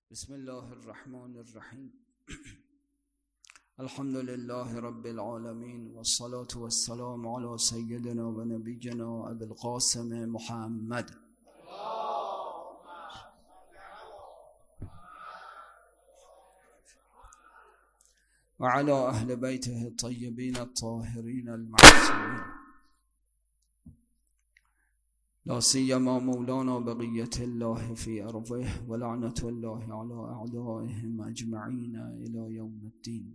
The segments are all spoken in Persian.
بسم الله الرحمن الرحیم. الحمد لله رب العالمين والصلاة والسلام على سيدنا و نبینا ابی القاسم محمد و على اهل بیته الطیبین الطاهرین المعصومین، لا سیما مولانا بقیة الله في ارضه و لعنة الله على اعدائهم اجمعین الى یوم الدین.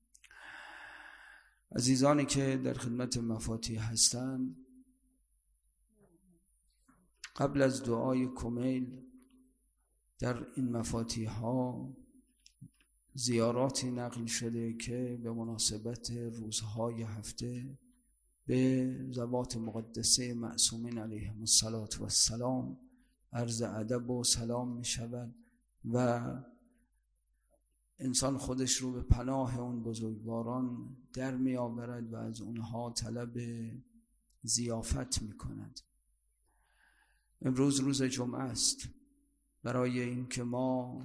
عزیزانی که در خدمت مفاتیح هستند، قبل از دعای کمیل در این مفاتیح ها زیاراتی نقل شده که به مناسبت روزهای هفته به ذوات مقدسه معصومین علیهم السلام عرض ادب و سلام می شود و انسان خودش رو به پناه اون بزرگواران در می آورد و از اونها طلب ضیافت می کند. امروز روز جمعه است. برای اینکه ما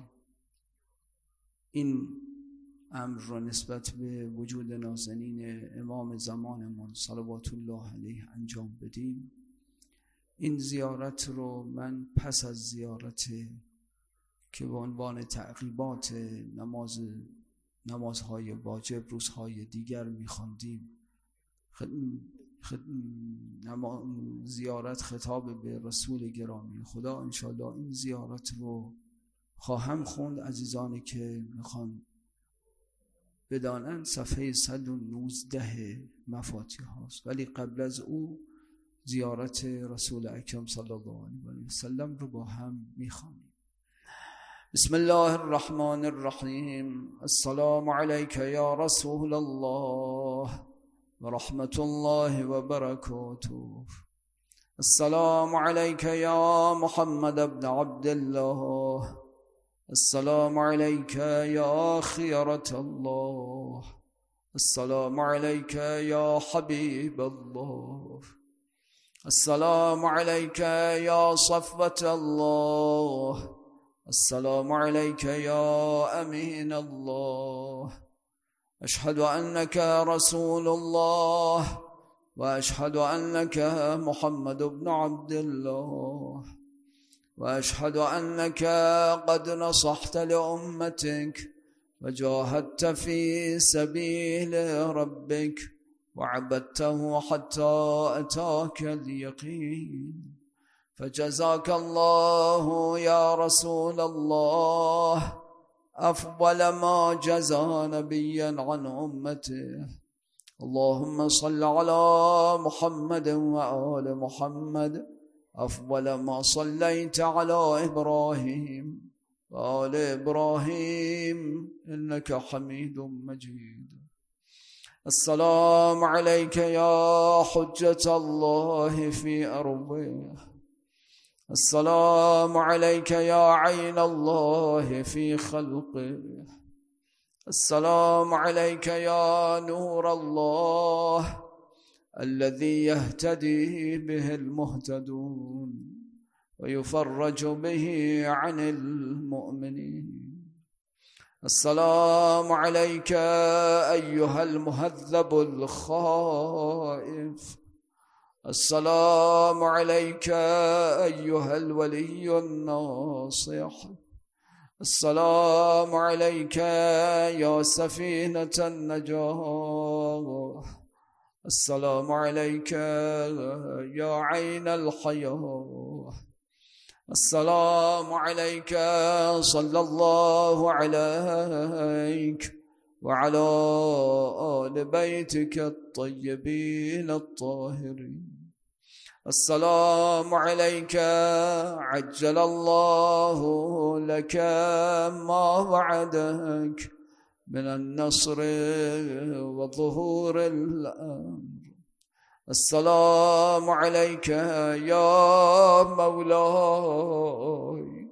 این امر را نسبت به وجود نازنین امام زمانمان صلوات الله علیه انجام بدیم، این زیارت رو من پس از زیارت که به عنوان تعقیبات نمازهای واجب روزهای دیگر می‌خواندیم، زیارت خطاب به رسول گرامی خدا، انشاءالله این زیارت رو خواهم خوند. عزیزانی که میخوان بدانند صفحه 119 مفاتیح هاست، ولی قبل از او زیارت رسول اکرم صلی الله علیه و سلم رو با هم میخوانیم. بسم الله الرحمن الرحیم. السلام علیک یا رسول الله و رحمت الله و برکاته. السلام علیک یا محمد ابن عبد الله. السلام عليك يا خيرة الله. السلام عليك يا حبيب الله. السلام عليك يا صفوة الله. السلام عليك يا أمين الله. أشهد أنك رسول الله وأشهد أنك محمد بن عبد الله وأشهد أنك قد نصحت لأمتك وجاهدت في سبيل ربك وعبدته حتى أتاك اليقين، فجزاك الله يا رسول الله أفضل ما جزى نبيا عن أمته. اللهم صل على محمد وآل محمد أفضل ما صليت على إبراهيم وآل إبراهيم إنك حميد مجيد. السلام عليك يا حجة الله في أرضه. السلام عليك يا عين الله في خلقه. السلام عليك يا نور الله الذي يهتدي به المهتدون ويفرج به عن المؤمنين. السلام عليك أيها المهذب الخائف. السلام عليك أيها الولي الناصح. السلام عليك يا سفينة النجاة. السلام عليك يا عين الحياة. السلام عليك صلى الله عليك وعلى آل بيتك الطيبين الطاهرين. السلام عليك عجل الله لك ما وعدك من النصر وظهور الأمر. السلام عليك يا مولاي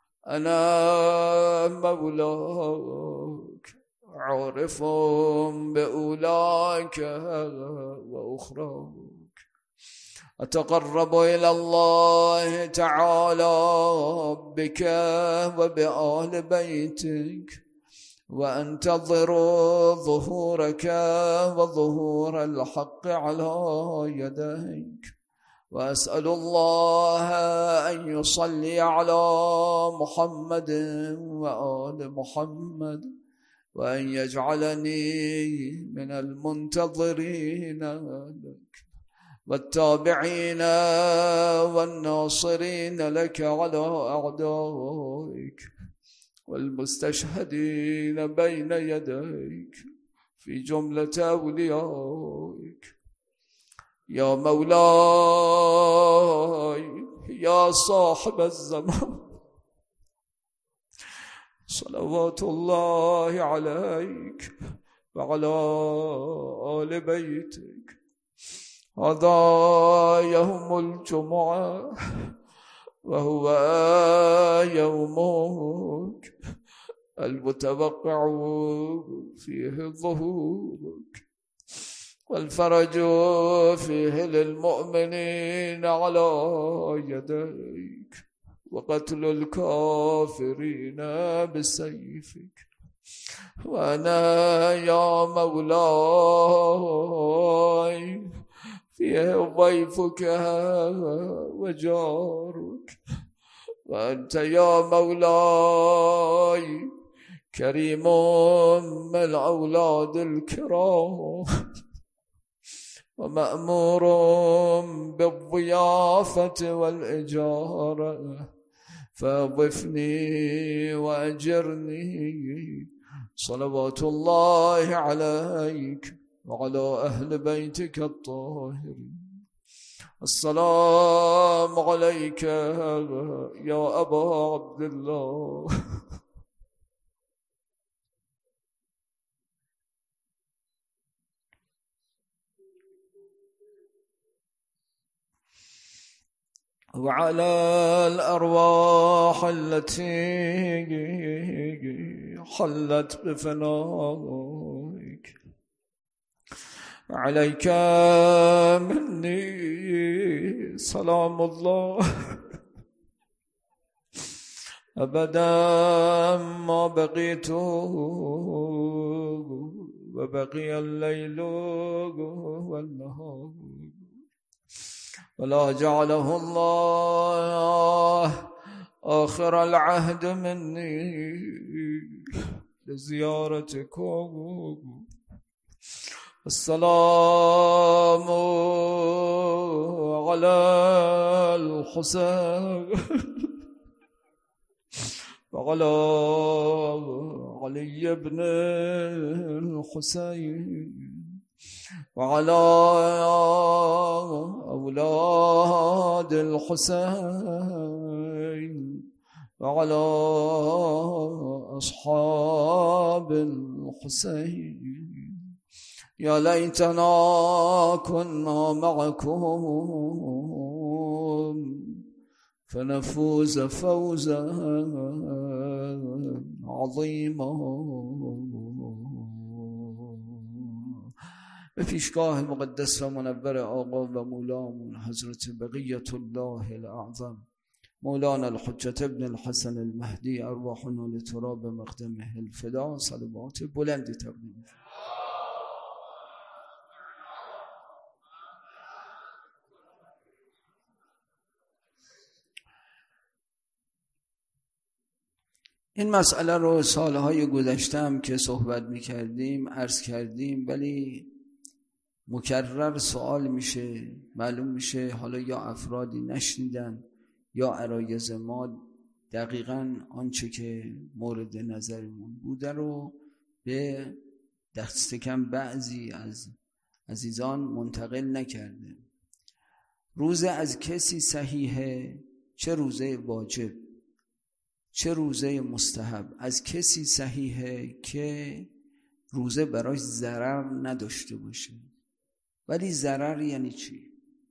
أنا مولاك عارف بأولاك وأخراك. أتقرب إلى الله تعالى بك وبآل بيتك وأنتظر ظهورك وظهور الحق على يديك، وأسأل الله أن يصلي على محمد وآل محمد، وأن يجعلني من المنتظرين لك والتابعين والناصرين لك على أعدائك والمستشهدين بين يديك في جملة أوليائك. يا مولاي يا صاحب الزمان، صلوات الله عليك وعلى آل بيتك. هذا يوم الجمعة وهو يومك المتوقع فيه ظهورك، والفرج فيه للمؤمنين على يديك، وقتل الكافرين بسيفك. وأنا يا مولاي فيه ضيفك وجارك، وأنت يا مولاي كريم من أولاد الكرام، ومأمور بالضيافة والإجارة، فاضفني وأجرني. صلوات الله عليك وعلى أهل بيتك الطاهرين. السلام عليك يا أبا عبد الله. وعلى الأرواح التي حلت بفنائك. عليك مني سلام الله أبدا ما بقيت وبقي الليل والنهار، ولا جعله الله آخر العهد مني لزيارتكم. السلام على الحسين وعلى علي بن الحسين وعلى أولاد الحسين وعلى أصحاب الحسين. يا ليتنا كنا معكم فنفوز فوزا عظيما. به پیشگاه مقدس و منور آقا و مولامون حضرت بقیت الله الاعظم مولانا الحجة ابن الحسن المهدی، ارواحنا لتراب مقدمه الفدا، صلوات بلندی تقدیم. این مسئله رو سالهای گذشته هم که صحبت میکردیم عرض کردیم، ولی مکرر سوال میشه، معلوم میشه حالا یا افرادی نشنیدن یا عرایض ما دقیقاً آنچه که مورد نظرمون بوده رو به دست کم بعضی از عزیزان منتقل نکرده. روزه از کسی صحیحه، چه روزه واجب چه روزه مستحب، از کسی صحیحه که روزه براش ضرر نداشته باشه. ولی ضرر یعنی چی؟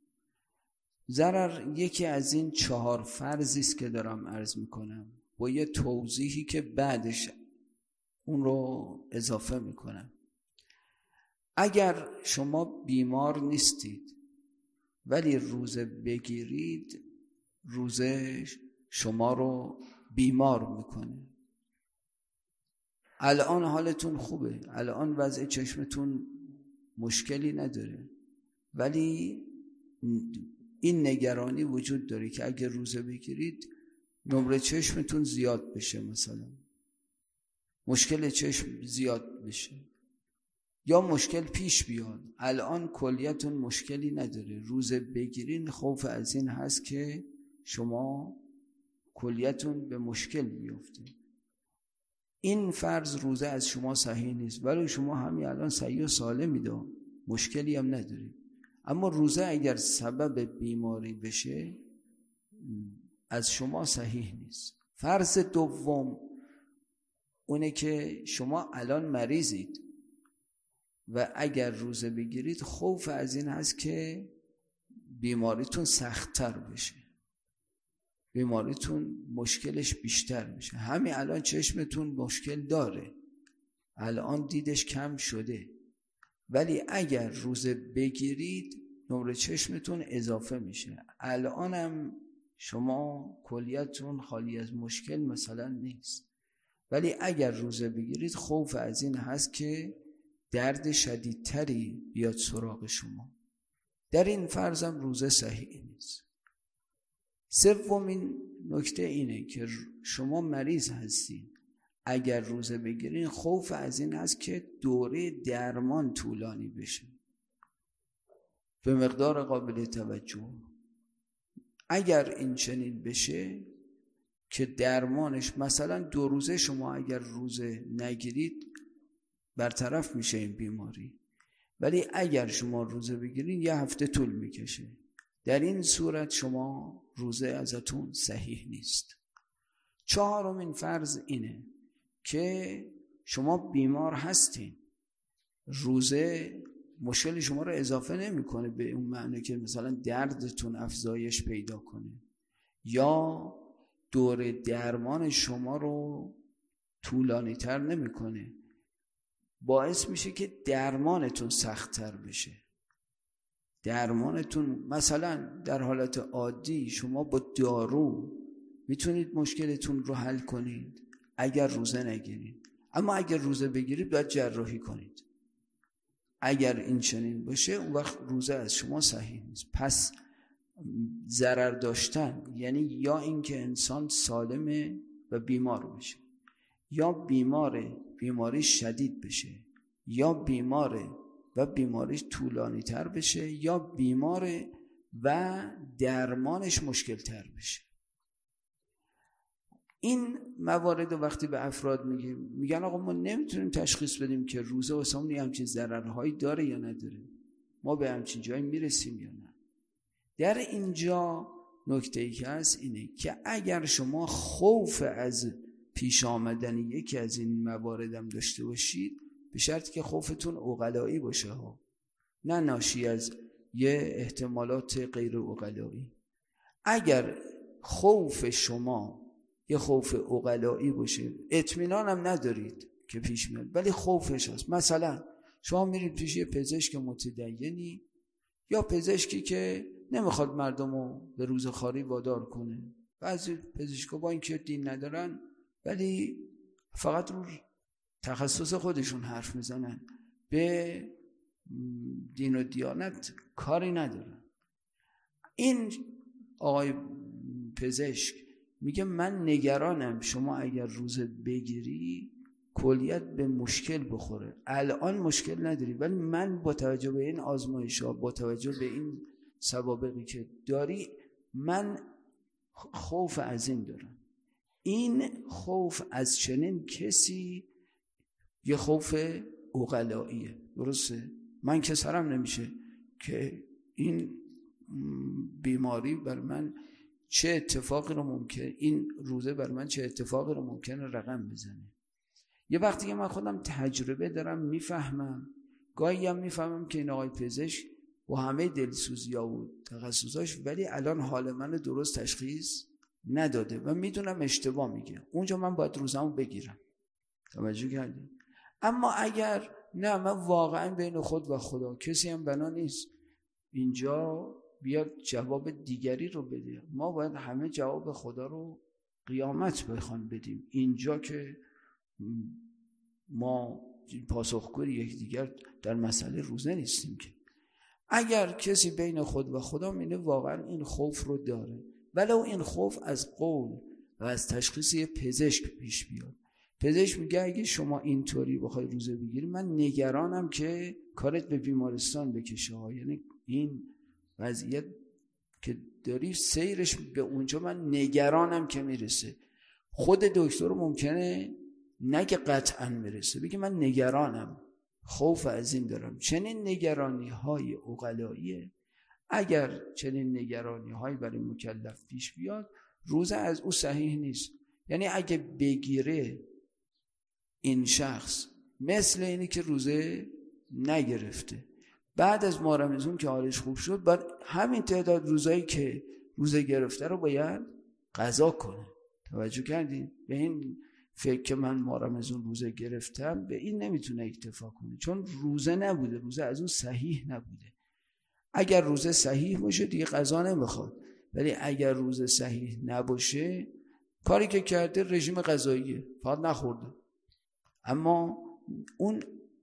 ضرر یکی از این 4 فرضی است که دارم عرض میکنم، با یه توضیحی که بعدش اون رو اضافه میکنم. اگر شما بیمار نیستید ولی روزه بگیرید روزه شما رو بیمار میکنه. الان حالتون خوبه، الان وضع چشمتون مشکلی نداره، ولی این نگرانی وجود داره که اگه روزه بگیرید نمره چشمتون زیاد بشه، مثلا مشکل چشم زیاد بشه یا مشکل پیش بیاد. الان کلیتون مشکلی نداره، روزه بگیرین خوف از این هست که شما کلیتون به مشکل بیفته. این فرض روزه از شما صحیح نیست، ولی شما همین الان صحیح و سالمید، مشکلی هم ندارید. اما روزه اگر سبب بیماری بشه از شما صحیح نیست. فرض دوم اونه که شما الان مریضید و اگر روزه بگیرید خوف از این هست که بیماریتون سخت‌تر بشه، بیماریتون مشکلش بیشتر بشه. همین الان چشمتون مشکل داره، الان دیدش کم شده، ولی اگر روزه بگیرید نمره چشمتون اضافه میشه. الانم شما کلیتون خالی از مشکل مثلا نیست، ولی اگر روزه بگیرید خوف از این هست که درد شدیدتری بیاد سراغ شما. در این فرضم روزه صحیح نیست. سومین نکته اینه که شما مریض هستین، اگر روزه بگیرین خوف از این هست که دوره درمان طولانی بشه به مقدار قابل توجه. اگر این چنین بشه که درمانش مثلا 2 روزه، شما اگر روزه نگیرید برطرف میشه این بیماری، ولی اگر شما روزه بگیرین 1 هفته طول میکشه. در این صورت شما روزه ازتون صحیح نیست. 4مین فرض اینه که شما بیمار هستین، روزه مشکل شما رو اضافه نمیکنه به اون معنی که مثلا دردتون افزایش پیدا کنه یا دوره درمان شما رو طولانی تر نمیکنه، باعث میشه که درمانتون سخت‌تر بشه. درمانتون مثلا در حالت عادی شما با دارو میتونید مشکلتون رو حل کنید اگر روزه نگیرید، اما اگر روزه بگیرید باید جراحی کنید. اگر این چنین باشه اون وقت روزه از شما صحیح نیست. پس ضرر داشتن یعنی یا اینکه انسان سالمه و بیمار بشه، یا بیماری شدید بشه، یا بیماره و بیماریش طولانی تر بشه، یا بیماره و درمانش مشکل تر بشه. این موارد وقتی به افراد میگن آقا ما نمیتونیم تشخیص بدیم که روزه واسمون یه همچین ضررهایی داره یا نداره، ما به همچین جایی میرسیم یا نه. در اینجا نکته‌ای که هست اینه که اگر شما خوف از پیش آمدن یکی از این مواردم داشته باشید، به شرطی که خوفتون عقلایی باشه ها، نه ناشی از یه احتمالات غیر عقلایی. اگر خوف شما یه خوف عقلایی باشه، اطمینان هم ندارید که پیش میاد ولی خوفش هست، مثلا شما میرید پیش یه پزشک متدینی یا پزشکی که نمیخواد مردمو به روزخواری وادار کنه، بعضی پزشکا با اینکه دین ندارن ولی فقط رو تخصص خودشون حرف میزنن، به دین و دیانت کاری ندارن. این آقای پزشک میگه من نگرانم شما اگر روزه بگیری کلیت به مشکل بخوره. الان مشکل نداری ولی من با توجه به این آزمایش‌ها، با توجه به این سوابقی که داری، من خوف از این دارم. این خوف از چنین کسی یه خوف عقلاییه، درسته؟ من که سرم نمیشه که این بیماری بر من چه اتفاقی رو ممکنه، این روزه بر من چه اتفاقی رو ممکنه رقم بزنه. یه وقتی که من خودم تجربه دارم میفهمم، گاهی هم میفهمم که این آقای پزشک با همه دلسوزی‌ها و تخصصاش ولی الان حال من درست تشخیص نداده و میدونم اشتباه میگه، اونجا من باید روزمو بگیرم. توجه کردید؟ اما اگر نه، من واقعا بین خود و خدا کسی هم بنا نیست اینجا بیاد جواب دیگری رو بده. ما باید همه جواب خدا رو قیامت بخوام بدیم. اینجا که ما پاسخگوی یکدیگر در مسئله روزه نیستیم. که اگر کسی بین خود و خدا می‌بینه واقعا این خوف رو داره، ولو این خوف از قول و از تشخیص یه پزشک پیش بیاد، پزشک میگه اگه شما اینطوری بخوای روزه بگیری من نگرانم که کارت به بیمارستان بکشه ها، یعنی این وضعیت که داری سیرش به اونجا من نگرانم که میرسه. خود دکتر ممکنه نگه قطعا میرسه، بگه من نگرانم، خوف از این دارم. چنین نگرانی های عقلاییه. اگر چنین نگرانی هایی برای مکلف پیش بیاد، روزه از او صحیح نیست. یعنی اگه بگیره این شخص مثل اینی که روزه نگرفته، بعد از ماه رمضان که حالش خوب شد بعد همین تعداد روزایی که روزه گرفته رو باید قضا کنه. توجه کردین؟ به این فکر که من ماه رمضان روزه گرفتم به این نمیتونه اکتفا کنه، چون روزه نبوده، روزه از اون صحیح نبوده. اگر روزه صحیح باشه دیگه قضا نمیخواد، ولی اگر روزه صحیح نباشه کاری که کرده رژیم غذاییه، فقط نخورده، اما اون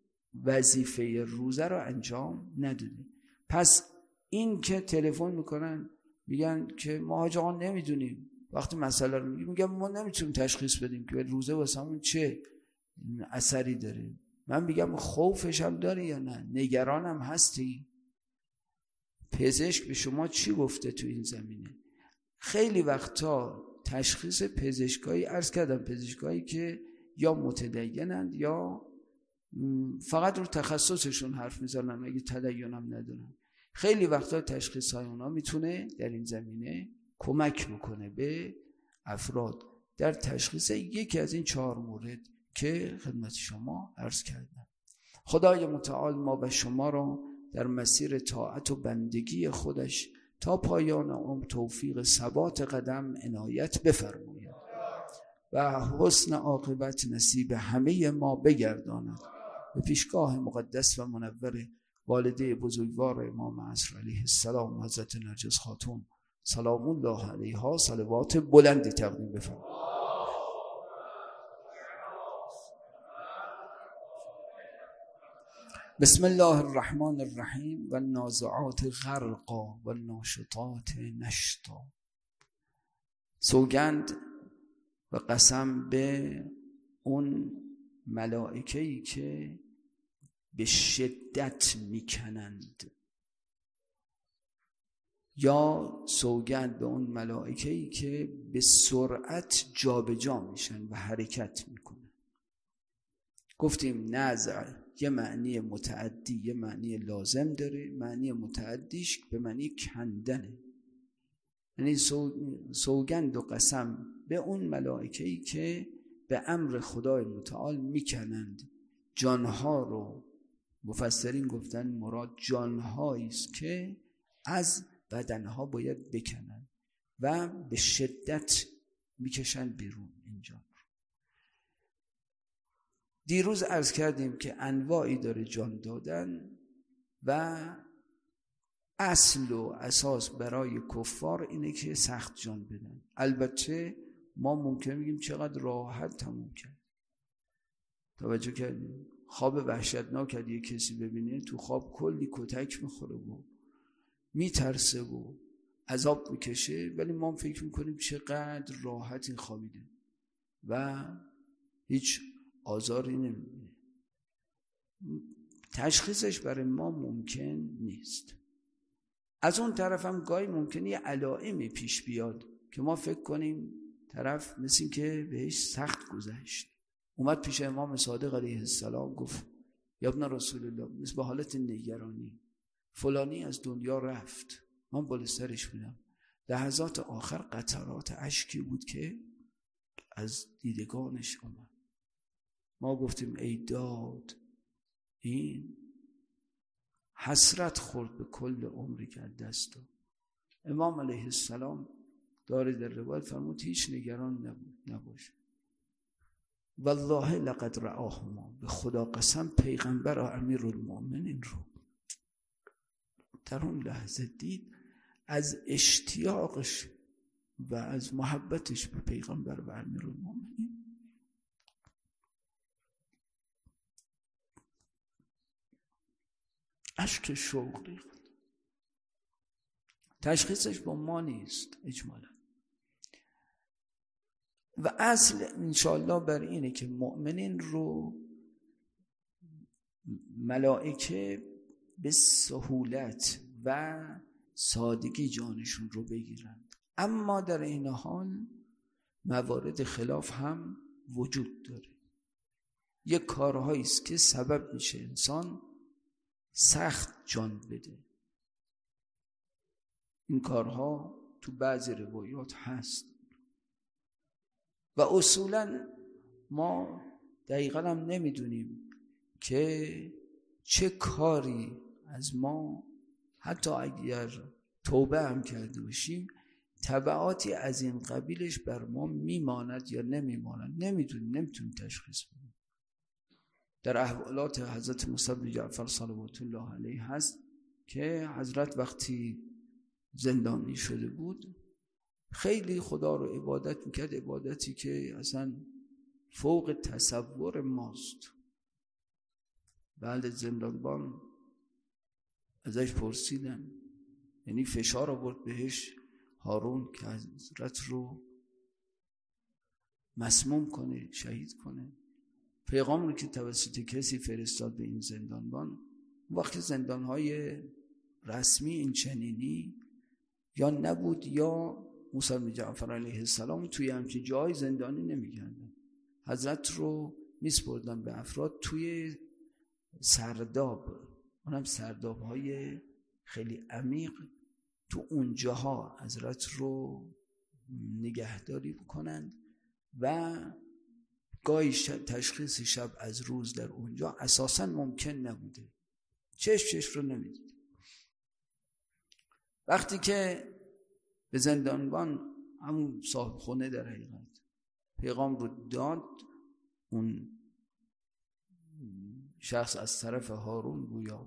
وظیفه روزه رو انجام نداده. پس این که تلفن میکنن میگن که ما حاج آقا نمیدونیم، وقتی مسئله رو میگم ما نمیتونیم تشخیص بدیم که روزه واسمون چه اثری داره. من میگم خوفش هم داره یا نه، نگرانم هستی؟ پزشک به شما چی گفته تو این زمینه؟ خیلی وقتا تشخیص پزشکایی، عرض کردم پزشکایی که یا متدینند یا فقط رو تخصصشون حرف میزنن، اگه تدین هم ندارن، خیلی وقتا تشخیص های اونا میتونه در این زمینه کمک بکنه به افراد در تشخیص یکی از این 4 مورد که خدمت شما عرض کردم. خدای متعال ما و شما را در مسیر طاعت و بندگی خودش تا پایان عمر توفیق ثبات قدم عنایت بفرماید و حسن عاقبت نصیب همه ما بگرداند. به پیشگاه مقدس و منور والده بزرگوار امام عصر علیه السلام حضرت نرجس خاتون سلام الله علیها صلوات بلندی تقدیم بفرمایید. بسم الله الرحمن الرحیم و النازعات غرقا و الناشطات نشطا. سوگند و قسم به اون ملائکه‌ای که به شدت میکنند، یا سوگند به اون ملائکه‌ای که به سرعت جابجا میشن و حرکت میکنن. گفتیم نزع یه معنی متعدی یه معنی لازم داره. معنی متعدیش به معنی کندنه، یعنی سوگند و قسم به اون ملائکه‌ای که به امر خدای متعال میکنند جانها رو. مفسرین گفتن مراد جانهایی است که از بدنها باید بکنن و به شدت میکشن بیرون اینجا. دیروز عرض کردیم که انواعی داره جان دادن و اصل و اساس برای کفار اینه که سخت جان بدن. البته ما ممکن میگیم چقدر راحت تموم کرد. توجه کردیم؟ خواب وحشتناک یه کسی ببینه تو خواب کلی کتک میخوره و میترسه و عذاب میکشه، ولی ما فکر میکنیم چقدر راحت این خوابیده و هیچ آزاری نمیبینه. تشخیصش برای ما ممکن نیست. از اون طرف هم گاهی ممکنه یه علائمی پیش بیاد که ما فکر کنیم طرف مثل که بهش سخت گذشت. اومد پیش امام صادق علیه السلام گفت یا ابن رسول الله، مثل به حالت نگرانی، فلانی از دنیا رفت، من بالا سرش بودم. لحظات آخر قطرات اشکی بود که از دیدگانش اومد. ما گفتیم ای داد، این حسرت خورد به کل عمری که دست داد. امام علیه السلام داره در روایت فرمود هیچ نگران نباش، والله لقد رآهما، به خدا قسم پیغمبر امیرالمؤمنین رو در اون لحظه دید. از اشتیاقش و از محبتش به پیغمبر و امیرالمومنین اشک شوق ریخت. تشخیصش با ما نیست اجمالا، و اصل انشاءالله بر اینه که مؤمنین رو ملائکه به سهولت و سادگی جانشون رو بگیرن، اما در این حال موارد خلاف هم وجود داره. یک کارهایی است که سبب میشه انسان سخت جان بده. این کارها تو بعضی روایات هست و اصولا ما دقیقا هم نمیدونیم که چه کاری از ما حتی اگر توبه هم کرده باشیم تبعاتی از این قبیلش بر ما میماند یا نمیماند. نمیتونیم تشخیص بدیم. در احوالات حضرت موسی بن جعفر صلوات الله علیه هست که حضرت وقتی زندانی شده بود خیلی خدا رو عبادت میکرد، عبادتی که اصلا فوق تصور ماست. بعد زندانبان ازش پرسیدن، یعنی فشار آورد بهش هارون که حضرت رو مسموم کنه، شهید کنه. پیغام رو که توسط کسی فرستاد به این زندانبان، وقتی زندانهای رسمی این چنینی یا نبود یا موسی بن جعفر علیه السلام توی همچین جای زندانی نمی‌کردن. حضرت رو میسپردن به افراد توی سرداب، اونم سرداب‌های خیلی عمیق، تو اونجاها حضرت رو نگهداری بکنند و گاهی تشخیص شب از روز در اونجا اساساً ممکن نبوده، چشم رو نمیدید. وقتی که به زندانبان، همون صاحب خونه در حقیقت، پیغام رو داد، اون شخص از طرف هارون گویا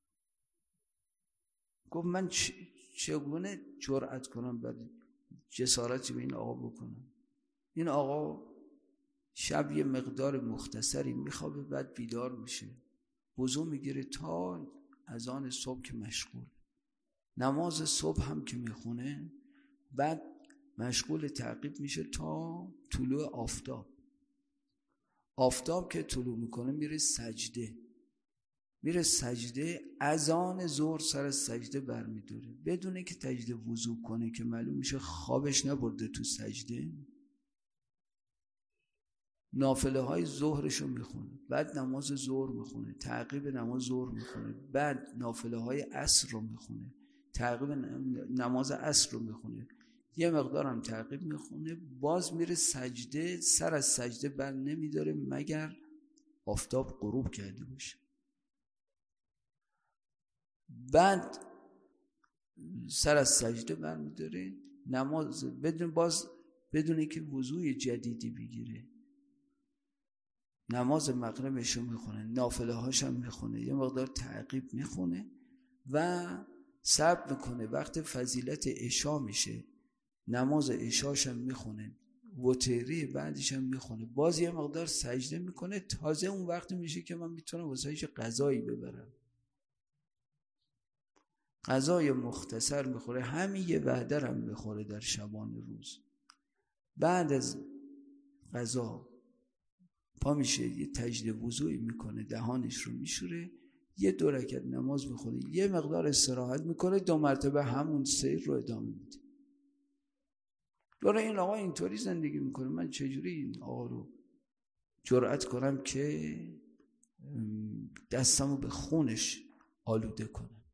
گفت من چگونه جرأت کنم بعد جسارتی به این آقا بکنم؟ این آقا شب یه مقدار مختصری میخوابه، بعد بیدار میشه، وضو میگیره تا اذان صبح که مشغول، نماز صبح هم که میخونه، بعد مشغول تعقیب میشه تا طلوع آفتاب که طلوع میکنه میره سجده، اذان ظهر سر از سجده برمیداره بدونه که تجدید وضو کنه که معلوم میشه خوابش نبرده تو سجده. نافله های ظهرشو میخونه، بعد نماز ظهر میخونه، تعقیب نماز ظهر میخونه، بعد نافله های عصر رو میخونه، تعقیب نماز عصر رو میخونه، یه مقدار هم تعقیب میخونه، باز میره سجده، سر از سجده بر نمیداره مگر آفتاب غروب کرده باشه. بعد سر از سجده بر میداره، نماز بدونه که وضوی جدیدی بگیره، نماز مغربش رو میخونه، نافله هاش هم میخونه، یه مقدار تعقیب میخونه و صبر میکنه. وقت فضیلت عشا میشه، نماز عشاش هم میخونه، وتری بعدش هم میخونه، باز یه مقدار سجده میکنه، تازه اون وقت میشه که من میتونم واسهش غذایی ببرم. غذای مختصر میخوره، همین یه وعده هم میخوره در شبان روز. بعد از غذا پا میشه، یه تجدید وضوئی میکنه، دهانش رو میشوره، یه 2 رکعت نماز میخونه، یه مقدار استراحت میکنه، 2 مرتبه همون سیر رو ادامه میده. برای این آقا اینطوری زندگی میکنه، من چجوری این آقا رو جرأت کنم که دستمو به خونش آلوده کنم؟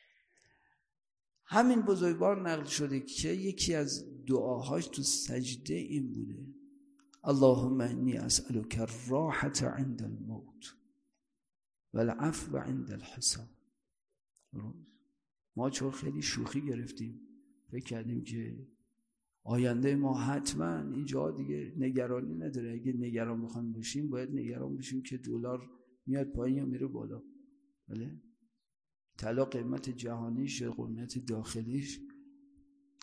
همین بزرگوار نقل شده که یکی از دعاهاش تو سجده این بوده: اللهم انی اسألک الراحة عند الموت والعفو عند الحساب. ما چون خیلی شوخی گرفتیم، فکر کردیم که آینده ما حتما اینجا دیگه نگرانی نداره. اگه نگران بخوایم باشیم باید نگران باشیم که دلار میاد پایین یا میره بالا. بله؟ طلا قیمت جهانیش یا قیمت داخلیش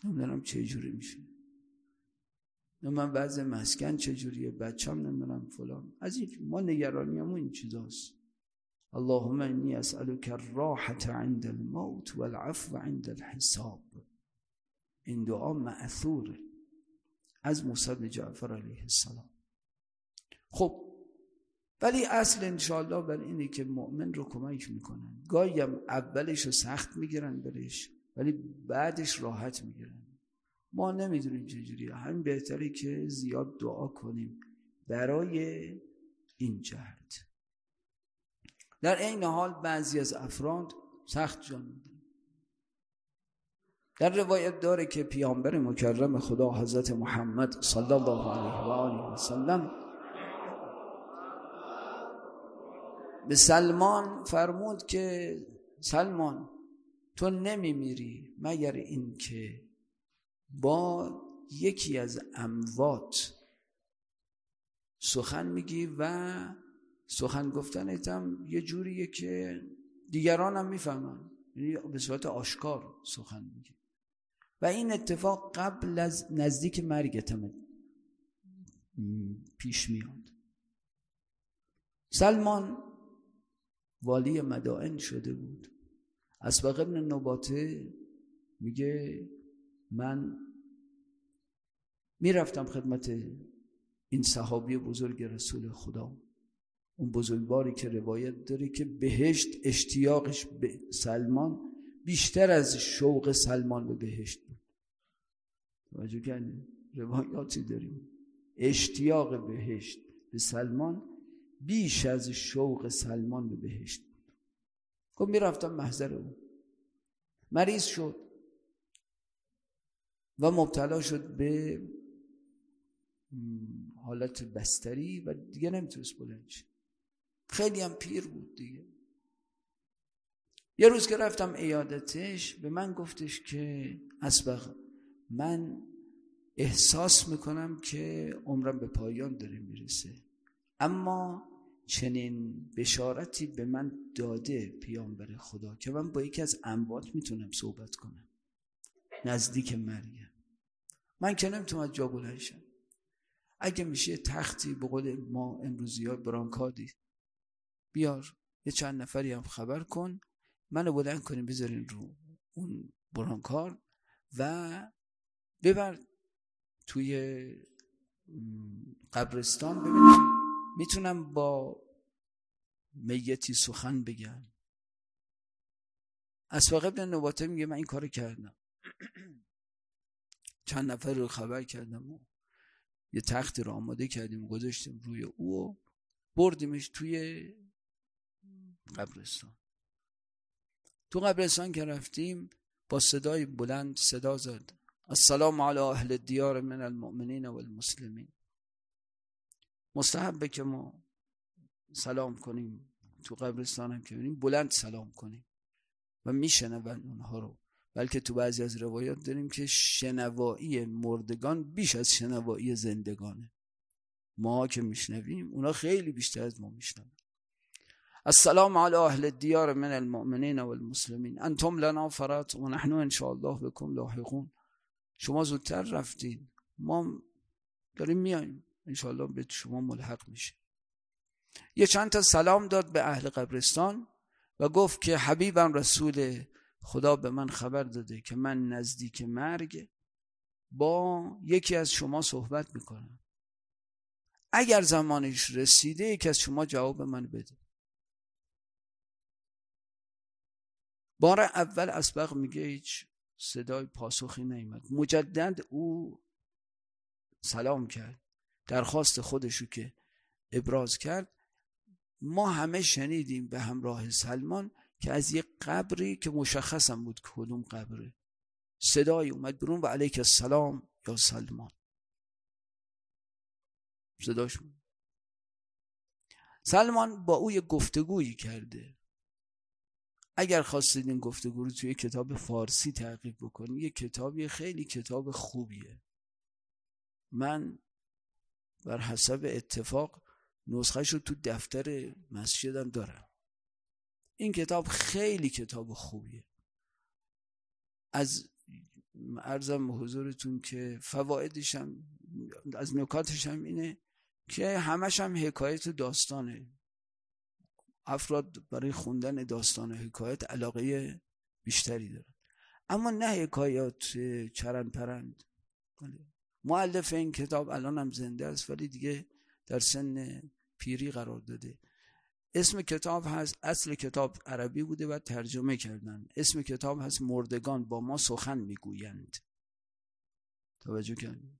نمیدونم چه جوری میشه، من وضع مسکن چجوریه، بچم نمیدونم فلان. از این ما نگرانیمون این چیزاست. اللهم انی اسألک الراحة عند الموت والعفو عند الحساب. این دعا مأثوره از موسی بن جعفر علیه السلام. خب ولی اصل انشاءالله بر اینه که مؤمن رو کمک میکنن. گاهی هم اولش رو سخت میگیرن برش، ولی بعدش راحت میگیرن. ما نمیدونیم چجوریه، همین بهتره که زیاد دعا کنیم برای این جهت. در این حال بعضی از افراد سخت جان میدن. در روایت داره که پیامبر مکرم خدا حضرت محمد صلی الله علیه و آله و سلم به سلمان فرمود که سلمان تو نمیمیری مگر این که با یکی از اموات سخن میگی و سخن گفتنت هم یه جوریه که دیگران هم میفهمن، یعنی به صورت آشکار سخن میگی و این اتفاق قبل از نزدیک مرگت هم پیش میاد. سلمان والی مدائن شده بود. اسبق ابن نباته میگه من میرفتم خدمت این صحابی بزرگ رسول خدا، اون بزرگواری که روایت داره که بهشت اشتیاقش به سلمان بیشتر از شوق سلمان به بهشت بود. توجه کنید، روایاتی داریم اشتیاق بهشت به سلمان بیش از شوق سلمان به بهشت بود. خب میرفتم محضر اون، مریض شد و مبتلا شد به حالت بستری و دیگه نمیتونست بلند شه، خیلی هم پیر بود دیگه. یه روز که رفتم عیادتش به من گفتش که اسبق من احساس میکنم که عمرم به پایان داره میرسه، اما چنین بشارتی به من داده پیامبر خدا که من با یکی از اموات میتونم صحبت کنم نزدیک مرگم. من که نمیتونم جا بلند شم، اگه میشه تختی به قول ما امروزی ها برانکادی بیار، یه چند نفری هم خبر کن منو بلند کنیم بذارین رو اون برانکار و ببر توی قبرستان ببینم میتونم با میتی سخن بگم. اسبق ابن نباته میگه من این کارو کردم، چند نفر رو خبر کردم و یه تخت رو آماده کردیم و گذاشتیم روی او و بردیمش توی قبرستان. تو قبرستان که رفتیم با صدای بلند صدا زد السلام علی اهل الدیار من المؤمنین و المسلمین. مستحبه که ما سلام کنیم تو قبرستان هم که ببینیم بلند سلام کنیم و میشنون اونها رو، بلکه تو بعضی از روایات داریم که شنوایی مردگان بیش از شنوایی زندگانه. ما که میشنویم اونا خیلی بیشتر از ما میشنون. السلام علی اهل الدیار من المؤمنین و المسلمین انتم لنا فرات و نحن ان شاء الله بكم لاحقون. شما زودتر رفتین، ما داریم میایم، ان شاء الله به شما ملحق میشه. یه چند تا سلام داد به اهل قبرستان و گفت که حبیبم رسول خدا به من خبر داده که من نزدیک مرگ با یکی از شما صحبت میکنم، اگر زمانش رسیده یکی از شما جواب من بده. بار اول اسبق میگه هیچ صدای پاسخی نیامد. مجدد او سلام کرد، درخواست خودشو که ابراز کرد. ما همه شنیدیم به همراه سلمان که از یک قبری که مشخصم بود کدوم قبره صدای اومد برون و علیک السلام یا سلمان صداش بود. سلمان با او یک گفتگویی کرده. اگر خواستید این گفتگو رو توی کتاب فارسی تعقیب بکنید، یه کتابی خیلی کتاب خوبیه. من بر حسب اتفاق نسخه‌ش رو تو دفتر مسجدم دارم. این کتاب خیلی کتاب خوبیه. از عرضم به حضورتون که فوایدش هم از نکاتش هم اینه که همش هم حکایت داستانه. افراد برای خوندن داستان و حکایت علاقه بیشتری دارن، اما نه حکایات چرند پرند. مؤلف این کتاب الان هم زنده است ولی دیگه در سن پیری قرار داده. اسم کتاب هست، اصل کتاب عربی بوده و ترجمه کردن. اسم کتاب هست مردگان با ما سخن میگویند. توجه کردید؟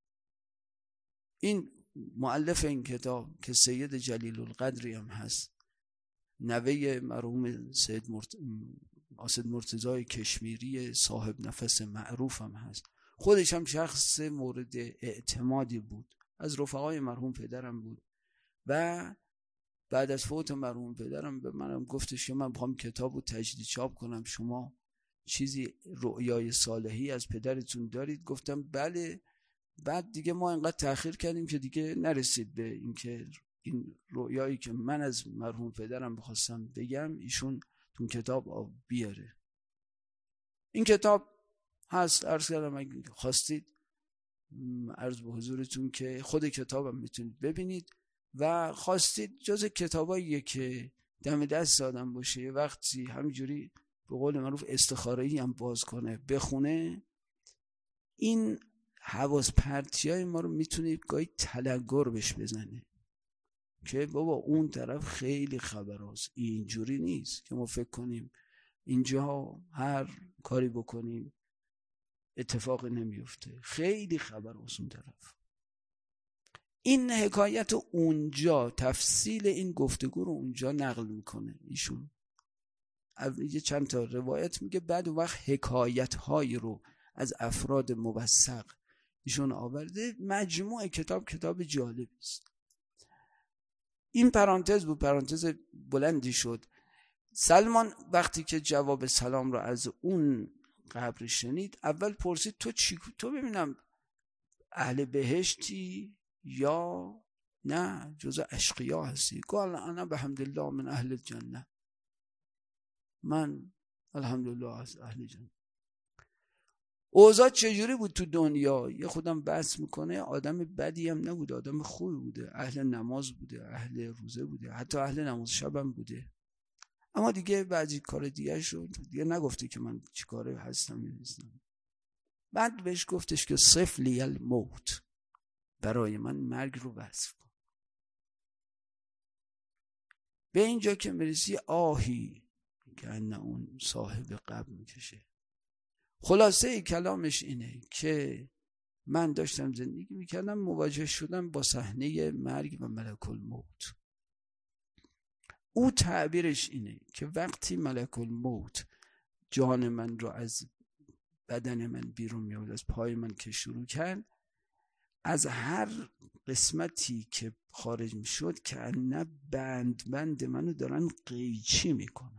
این مؤلف این کتاب که سید جلیل القدری هم هست، نوه مرحوم سید آصد مرتضی کشمیری صاحب نفس معروف هم هست. خودش هم شخص مورد اعتمادی بود، از رفقای مرحوم پدرم بود و بعد از فوت مرحوم پدرم به منم گفتش که من میخوام کتابو تجدید چاپ کنم، شما چیزی رؤیای صالحی از پدرتون دارید؟ گفتم بله. بعد دیگه ما اینقدر تأخیر کردیم که دیگه نرسید به اینکه این رؤیایی که من از مرحوم پدرم بخواستم بگم ایشون تو کتاب بیاره. این کتاب هست، عرض کردم اگه خواستید عرض به حضورتون که خود کتابم میتونید ببینید و خواستید جز کتاباییه که دم دست آدم باشه، یه وقتی همینجوری به قول معروف استخاره‌ای هم باز کنه بخونه، این حواس پرتیای ما رو میتونه گاهی تلنگر بهش بزنه که بابا اون طرف خیلی خبراست، اینجوری نیست که ما فکر کنیم اینجا هر کاری بکنیم اتفاقی نمیفته، خیلی خبراست اون طرف. این حکایت اونجا تفصیل این گفتگو رو اونجا نقل میکنه ایشون، یه چند تا روایت میگه، بعد وقت حکایت هایی رو از افراد موثق ایشون آورده. مجموع کتاب جالبی است. این پرانتز بود، پرانتز بلندی شد. سلمان وقتی که جواب سلام رو از اون قبر شنید، اول پرسید تو ببینم اهل بهشتی یا نه جزء اشقیا هستی؟ قال انا بحمدالله من اهل الجنه، من الحمدلله از اهل جنه. اوضاع چجوری بود تو دنیا؟ یه خودم بحث میکنه، آدم بدی هم نبود، آدم خوبی بوده، اهل نماز بوده، اهل روزه بوده، حتی اهل نماز شب هم بوده. اما دیگه بعضی کار دیگه شد، دیگه نگفته که من چی کاره هستم نیستم. بعد بهش گفتش که صف لی الموت، برای من مرگ رو وصف کن. به اینجا که میرسی آهی که انه اون صاحب قبر میکشه. خلاصه کلامش اینه که من داشتم زندگی میکردم، مواجه شدم با صحنه مرگ و ملک الموت. او تعبیرش اینه که وقتی ملک الموت جان من رو از بدن من بیرون میاد، از پای من که شروع کرد، از هر قسمتی که خارج میشد که نه بند منو دارن قیچی میکنن.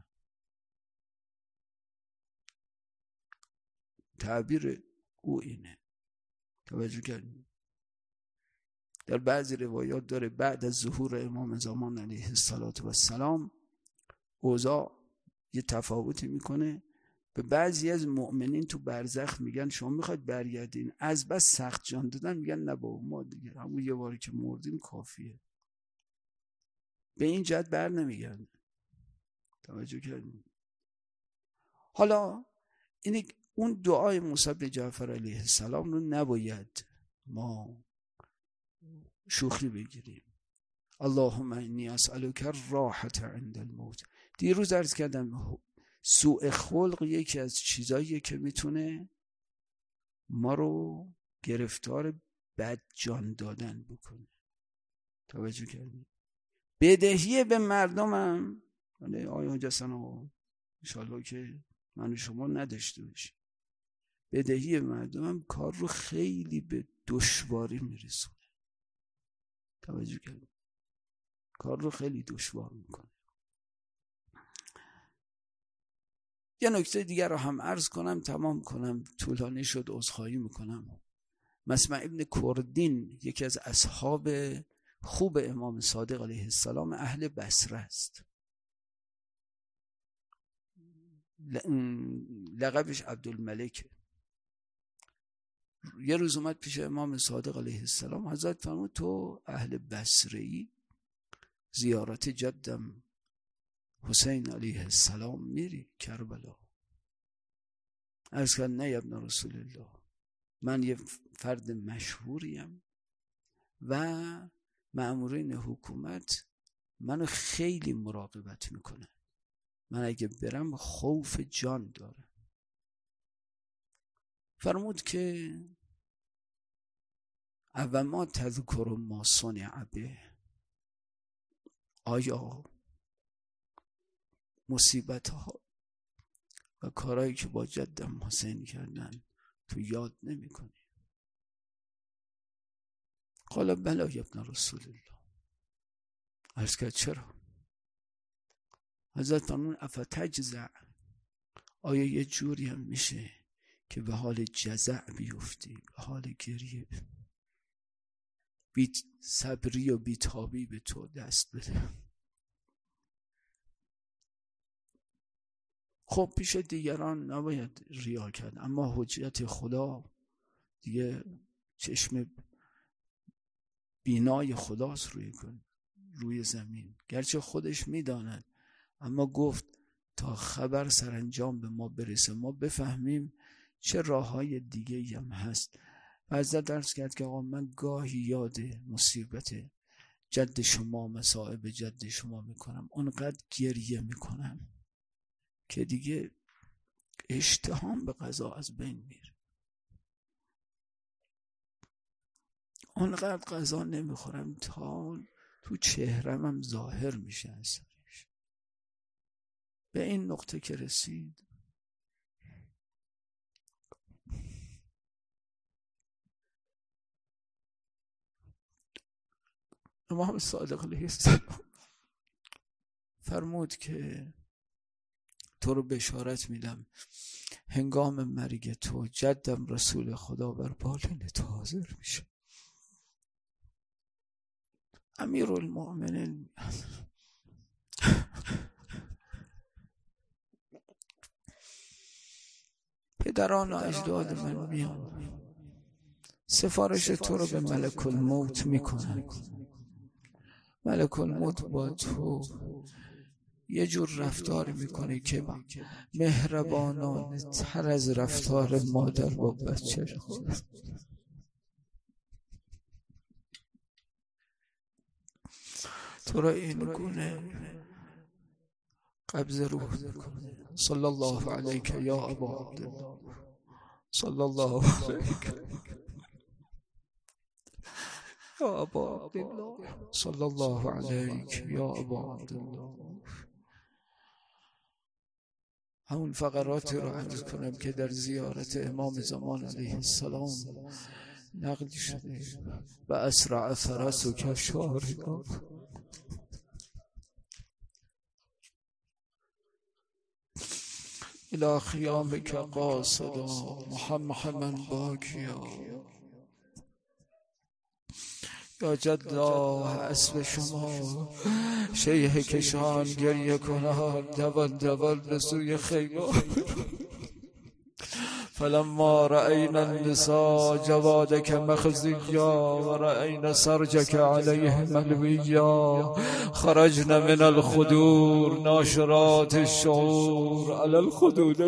تعبیر او اینه. توجه کردید؟ در بعضی روایات داره بعد از ظهور امام زمان علیه السلام اوضاع یه تفاوتی میکنه. به بعضی از مؤمنین تو برزخ میگن شما میخواید برگردین؟ از بس سخت جان دادن میگن نه بابا ما دیگه همون یه باری که مردیم کافیه. به این جهت بر نمیگردن. توجه کردین؟ حالا این اون دعای موسی بن جعفر علیه السلام رو نباید ما شوخی بگیریم. اللهم انی اسألک الراحة عند الموت. دیروز عرض کردم سوء خلق یکی از چیزاییه که میتونه ما رو گرفتار بد جان دادن بکنه. توجه کردید؟ بدهی به مردمم، آیا حاج حسن آقا انشاءالله که من و شما نداشته باشیم، بدهی به مردمم کار رو خیلی به دشواری میرسونه. توجه کردید؟ کار رو خیلی دشوار میکنه. یه نکته دیگر رو هم عرض کنم تمام کنم، طولانی شد عذرخواهی میکنم. مسمع ابن کردین یکی از اصحاب خوب امام صادق علیه السلام اهل بصره است. لقبش عبدالملک. یه روز اومد پیش امام صادق علیه السلام. حضرت فرمود تو اهل بصره‌ای، زیارت جدم حسین علیه السلام میری کربلا؟ عرض کرد نه یا ابن رسول الله، من یه فرد مشهوریم و مأمورین حکومت منو خیلی مراقبت میکنن، من اگه برم خوف جان دارم. فرمود که اوما تذکر ما صنع به، آیا مصیبت ها و کارهایی که با جدم حسین کردن تو یاد نمی کنی؟ قال بلا یا ابن رسول الله. عرض کرد چرا؟ حضرت فرمود افتجزع، آیا یه جوری هم میشه که به حال جزع بیفتی، به حال گریه، بی صبری و بی تابی به تو دست بده؟ خب پیش دیگران نباید ریا کرد، اما حجت خدا دیگه چشم بینای خداست روی زمین، گرچه خودش میداند، اما گفت تا خبر سرانجام به ما برسه ما بفهمیم چه راههای دیگه هم هست. و حضرت درس کرد که آقا من گاهی یاد مصیبت جد شما، مصائب جد شما میکنم، اونقدر گریه میکنم که دیگه اشتهام به غذا از بین میره، اونقدر غذا نمیخورم تا تو چهرم هم ظاهر میشه اثرش. به این نقطه که رسید امام صادق علیه السلام فرمود که تو رو بشارت میدم هنگام مرگ تو جدم رسول خدا بر بالین تو حاضر میشه. امیرالمؤمنین پدران و اجداد من میان سفارش تو رو به ملک الموت میکنن. ملک الموت با تو یه جور رفتار میکنه که مهربانانه تر از رفتار مادر با بچه خود. تو را این گونه قبض روح میکنه. صلی الله علیک یا ابا عبدالله، صلی الله علیک یا ابا عبدالله، صلی الله علیک یا ابا عبدالله. همون فقراتی رو عرض کنم که در زیارت امام زمان علیه السلام نقل شده و اسرع فرس و کفشارگان الى خیامک قاصدا محمدا باکیا یا جدا اسب شما شیخ کشان گریه کنان دوان دوان به سوی خیمه. فلما رأينا النساء جوادك مخزيا ورأينا سرجك عليه ملويا خرجنا من الخدور ناشرات الشعور على الخدود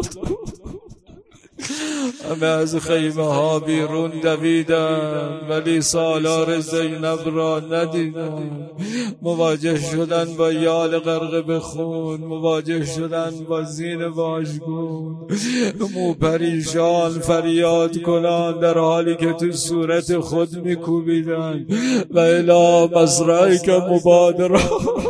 همه از خیمه ها بیرون دویدن ولی سالار زینب را ندیدن. مواجه شدن با یال غرق به خون، مواجه شدن با زین واژگون، مو پریشان فریاد کنان در حالی که تو صورت خود میکوبیدن و الی مزرعک مبادرا